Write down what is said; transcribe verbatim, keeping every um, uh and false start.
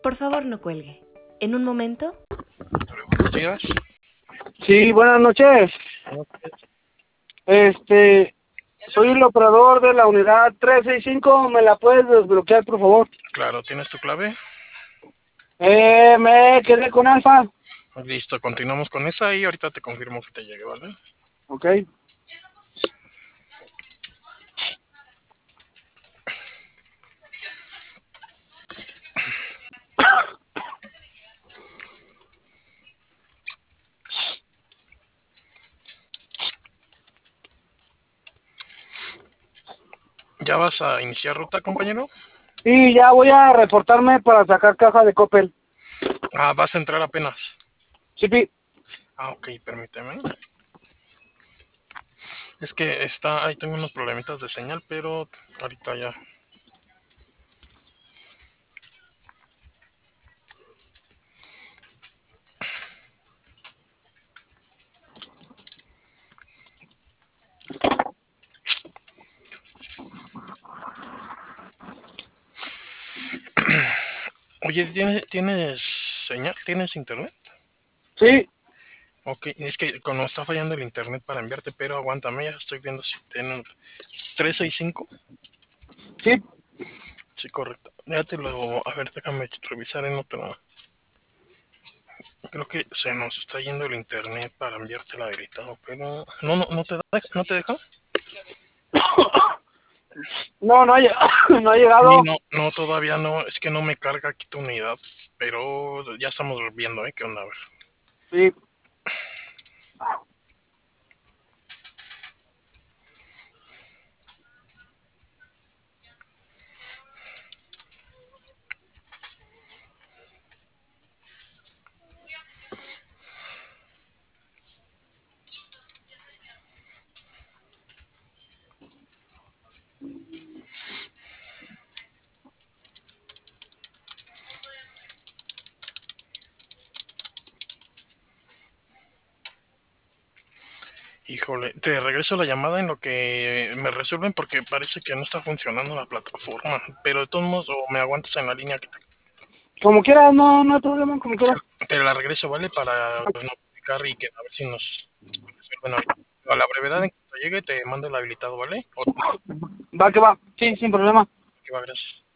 Por favor, no cuelgue. En un momento... Buenos días. Sí, buenas noches. Este, soy el operador de la unidad trescientos sesenta y cinco. ¿Me la puedes desbloquear, por favor? Claro, ¿tienes tu clave? Eh, me quedé con Alfa. Listo, continuamos con esa y ahorita te confirmo que te llegue, ¿vale? Ok. ¿Ya vas a iniciar ruta, compañero? Y ya voy a reportarme para sacar caja de Coppel. Ah, vas a entrar apenas. Sí, pi. Ah, ok, permíteme. Es que está, ahí tengo unos problemitas de señal, pero ahorita ya. Oye, ¿tienes, ¿tienes señal? ¿Tienes internet? Sí, Ok, es que no está fallando el internet para enviarte, pero aguántame, ya estoy viendo si tienen trescientos sesenta y cinco. sí. Sí, correcto. Ya te lo, a ver, déjame revisar en otro. Creo que se nos está yendo el internet para enviarte el habilitado, pero no, no, no te da, no te deja. No, no ha, lleg- no ha Sí, llegado. no, no, todavía no, es que no me carga aquí tu unidad, pero ya estamos viendo, ¿eh? ¿Qué onda? A ver. Sí. Híjole, te regreso la llamada en lo que me resuelven porque parece que no está funcionando la plataforma, pero de todos modos, o me aguantas en la línea que te, Como quieras, no, no hay problema, como quieras. te la regreso, ¿vale? Para notificar y que a ver si nos resuelven ahorita. A la brevedad en cuanto llegue te mando el habilitado, ¿vale? O Va que va. Sí, sin problema. que va, gracias.